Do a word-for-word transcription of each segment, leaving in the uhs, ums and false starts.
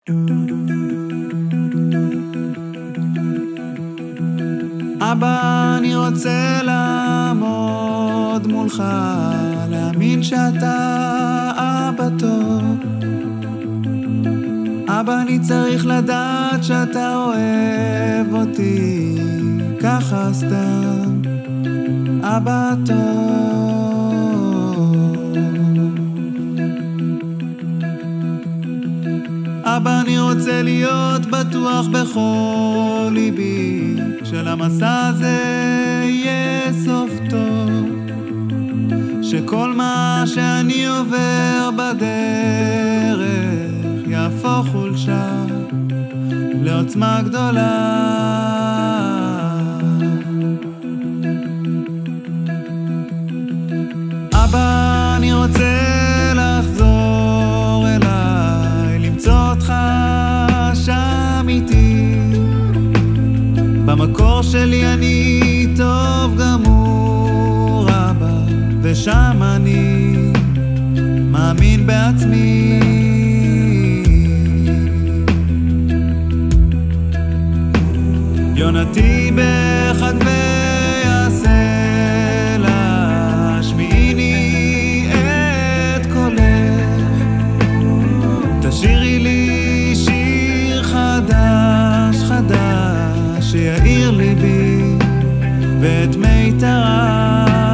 אבא, אני רוצה לעמוד מולך, להאמין שאתה אבא טוב. אבא, אני צריך לדעת שאתה אוהב אותי ככה סתם, אבא טוב. אבא, אני רוצה להיות בטוח בכל ליבי שלמסע הזה יהיה סוף טוב, שכל מה שאני עובר בדרך יהפוך חולשה לעוצמה גדולה. אבא, אני רוצה לחזור אליי, למצוא אותך שם איתי. במקור שלי אני טוב גמור, אבא, ושם אני מאמין בעצמי. יונתי בחגבי הסלע, שמיעיני את קולך, תשירי לי שיר חדש חדש, שיעיר ליבי ואת מיתרה.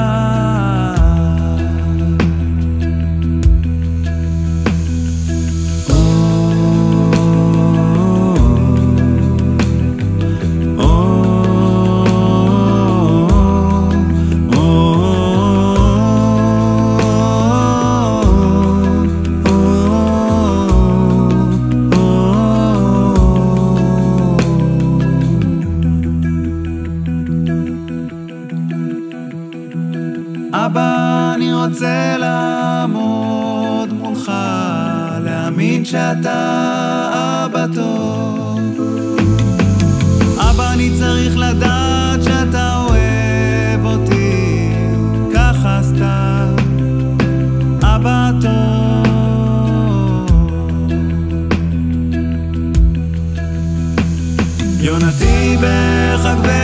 אבא, אני רוצה לעמוד מולך, להאמין שאתה אבא טוב. אבא, אני צריך לדעת שאתה אוהב אותי ככה סתם, אבא טוב. יונתי בחגבי